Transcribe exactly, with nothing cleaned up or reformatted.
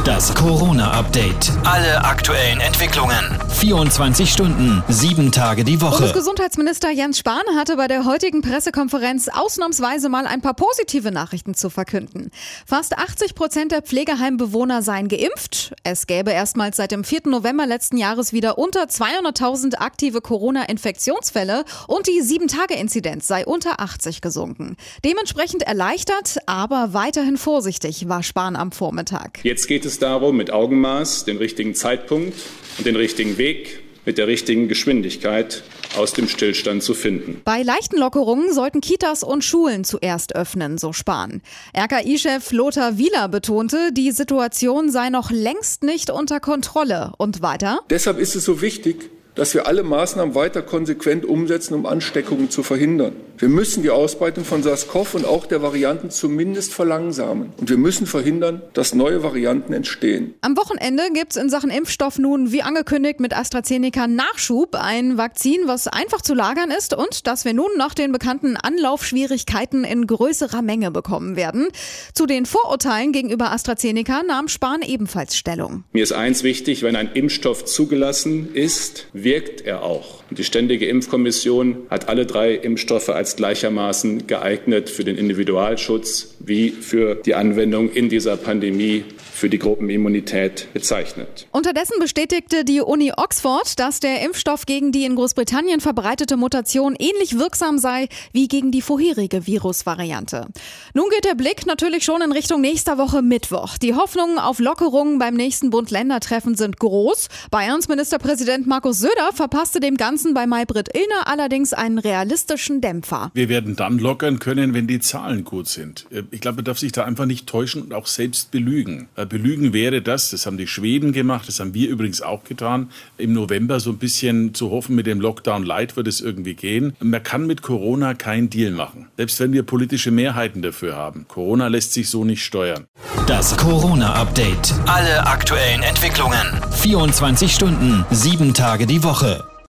Das Corona-Update. Alle aktuellen Entwicklungen. vierundzwanzig Stunden, sieben Tage die Woche. Bundesgesundheitsminister Jens Spahn hatte bei der heutigen Pressekonferenz ausnahmsweise mal ein paar positive Nachrichten zu verkünden. Fast achtzig Prozent der Pflegeheimbewohner seien geimpft. Es gäbe erstmals seit dem vierten November letzten Jahres wieder unter zweihunderttausend aktive Corona-Infektionsfälle und die sieben Tage Inzidenz sei unter achtzig gesunken. Dementsprechend erleichtert, aber weiterhin vorsichtig war Spahn am Vormittag. Jetzt geht es darum, mit Augenmaß den richtigen Zeitpunkt und den richtigen Weg mit der richtigen Geschwindigkeit aus dem Stillstand zu finden. Bei leichten Lockerungen sollten Kitas und Schulen zuerst öffnen, so Spahn. R K I-Chef Lothar Wieler betonte, die Situation sei noch längst nicht unter Kontrolle. Und weiter: Deshalb ist es so wichtig, dass wir alle Maßnahmen weiter konsequent umsetzen, um Ansteckungen zu verhindern. Wir müssen die Ausbreitung von SARS-CoV und auch der Varianten zumindest verlangsamen. Und wir müssen verhindern, dass neue Varianten entstehen. Am Wochenende gibt es in Sachen Impfstoff nun, wie angekündigt, mit AstraZeneca Nachschub. Ein Vakzin, was einfach zu lagern ist und das wir nun nach den bekannten Anlaufschwierigkeiten in größerer Menge bekommen werden. Zu den Vorurteilen gegenüber AstraZeneca nahm Spahn ebenfalls Stellung. Mir ist eins wichtig: Wenn ein Impfstoff zugelassen ist, wirkt er auch. Und die Ständige Impfkommission hat alle drei Impfstoffe als gleichermaßen geeignet für den Individualschutz wie für die Anwendung in dieser Pandemie für die Gruppenimmunität bezeichnet. Unterdessen bestätigte die Uni Oxford, dass der Impfstoff gegen die in Großbritannien verbreitete Mutation ähnlich wirksam sei wie gegen die vorherige Virusvariante. Nun geht der Blick natürlich schon in Richtung nächster Woche Mittwoch. Die Hoffnungen auf Lockerungen beim nächsten Bund-Länder-Treffen sind groß. Bayerns Ministerpräsident Markus Söder verpasste dem Ganzen bei Maybrit Illner allerdings einen realistischen Dämpfer. Wir werden dann lockern können, wenn die Zahlen gut sind. Ich glaube, man darf sich da einfach nicht täuschen und auch selbst belügen. Belügen wäre das, das haben die Schweden gemacht, das haben wir übrigens auch getan, im November so ein bisschen zu hoffen, mit dem Lockdown Light wird es irgendwie gehen. Man kann mit Corona keinen Deal machen, selbst wenn wir politische Mehrheiten dafür haben. Corona lässt sich so nicht steuern. Das Corona-Update. Alle aktuellen Entwicklungen. vierundzwanzig Stunden, sieben Tage die Woche.